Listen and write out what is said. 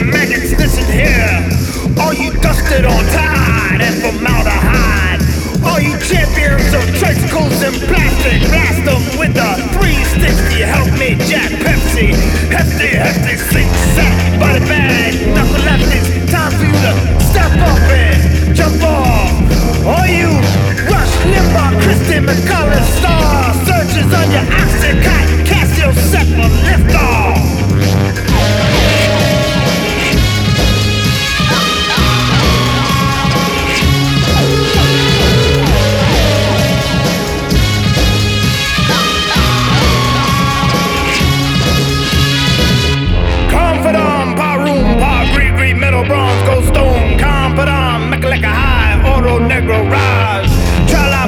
maggots, listen here. All you dusted on Tide and formaldehyde. All you champions of tricycles and plastic, blast them with the 360. Help me, Jack Pepsi. Hefty, hefty, sink, sack, body bag, knuckle lefties. Time for you to step up and jump off. All you Rush Limbaugh, Christy McCullough, star searches on your